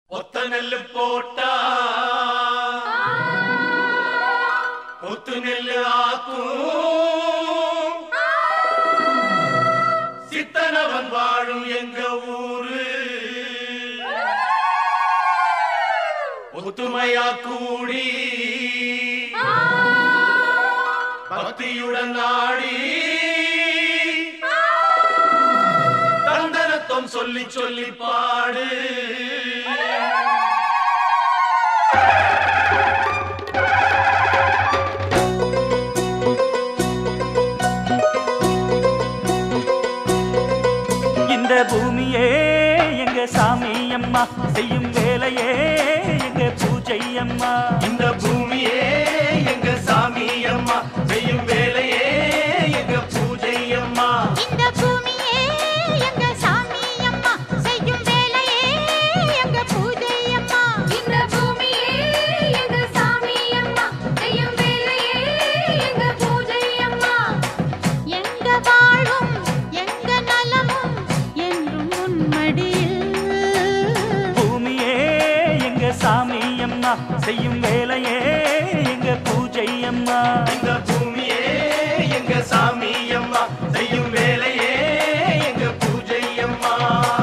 ஒத்த நெல்லு போட்டா ஒத்து நெல்லு ஆக்கும் சித்தனவன் வாழும் எங்க ஊரு ஒத்துமையா கூடி பக்தியுடன் நாடி தந்தனத்தம் சொல்லி சொல்லி பாடு இந்த பூமியே எங்க சாமி அம்மா செய்யும் வேலையே எங்க பூஜை அம்மா. இந்த பூமியே எங்க சாமி அம்மா செய்யும் வேலையே எங்க பூஜை அம்மா. இந்த பூமியே எங்க சாமி அம்மா செய்யும் வேலையே எங்க பூஜை அம்மா. இந்த பூமியே எங்க சாமி அம்மா செய்யும் வேலையே எங்க பூஜை அம்மா. எங்க வாழும் எங்க நலமும் என்றும் உன்மடியில். பூமியே எங்க சாமி அம்மா செய்யும் வேலையே எங்க பூஜை அம்மா. இந்த பூமியே எங்க சாமி அம்மா செய்யும் வேலையே எங்க பூஜை அம்மா.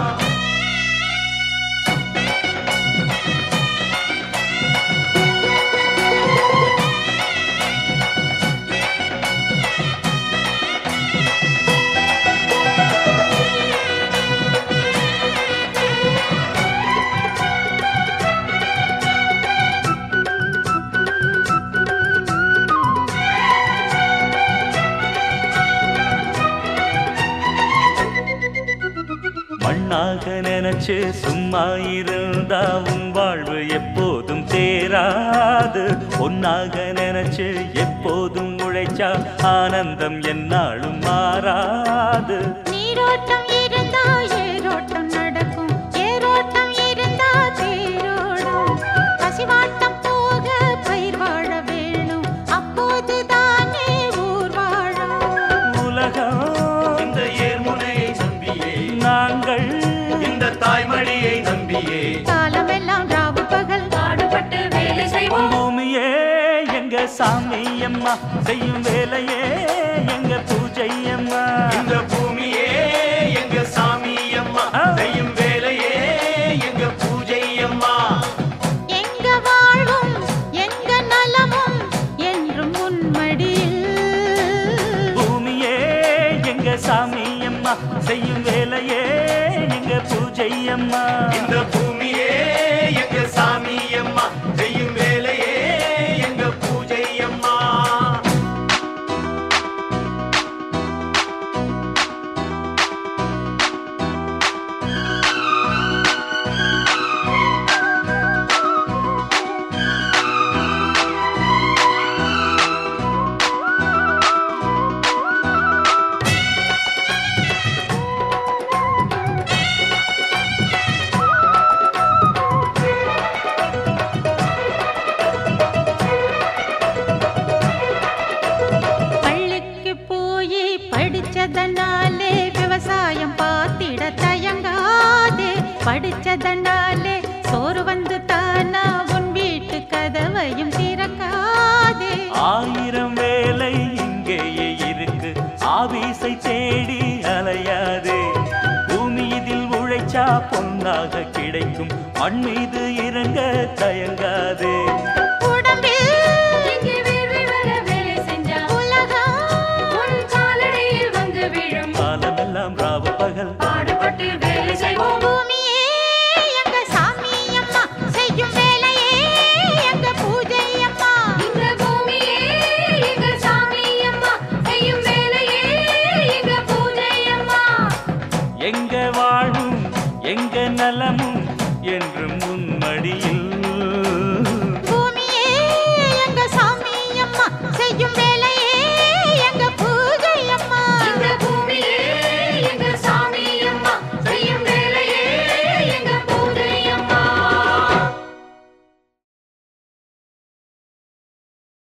மண்ணாக நினைச்சு சும்மா இருந்தா உன் வாழ்வு எப்போதும் தேராது. பொன்னாக நினைச்சு எப்போதும் உழைச்சா ஆனந்தம் என்னாலும் மாறாது. நீரோட்டம் இருந்தா ஏரோட்டம் நடக்கும், ஏரோட்டம் இருந்தா தேரோடும். பசிவாட்டம் போக பயிர் வாழ வேணும், அப்போதுதானே ஊர் வாழும். உலகம் இந்த ஏர்முனையை நம்பியே நாங்கள் இந்த தாய்மடியை நம்பியே காலமெல்லாம் ராவு பகல் பாடுபட்டு வேலை செய்வோம். பூமியே எங்க சாமி அம்மா செய்யும் வேலையே எங்க பூஜை அம்மா. இந்த பூமியே எங்க சாமி அம்மா செய்யும் வேலையே எங்க பூஜை அம்மா. எங்க வாழ்வும் எங்க நலமும் என்றும் உன்மடியில். பூமியே எங்க சாமி அம்மா செய்யும் வேலையே எங்க பூஜை அம்மா. இந்த பூமியே எங்க சாமி அம்மா செய்யும் வேலையே எங்க பூஜை அம்மா. பள்ளிக்கு போய் படிச்சதனாலே விவசாயம் பார்த்திட தயங்காதே. படிச்சதனாலே சோறு வந்து தானா உன் வீட்டு கதவையும் திறக்காதே. ஆயிரம் வேலை இங்கேயே இருக்கு, ஆபீஸை தேடி அலையாதே. பூமி இதில் உழைச்சா பொன்னாக கிடைக்கும், மண் மீது இறங்க தயங்காதே. உடம்பில் உலகம் உன் காலடியில் வந்து விழும். காலமெல்லாம் ராவு பகல் பாடுபட்டு வேலை செய்வோம். பூமியே எங்க சாமி அம்மா செய்யும் வேலையே எங்க பூஜை அம்மா. இந்த பூமியே எங்க சாமி அம்மா செய்யும் வேலையே எங்க பூஜை அம்மா. எங்க வாழும் எங்க நலமும்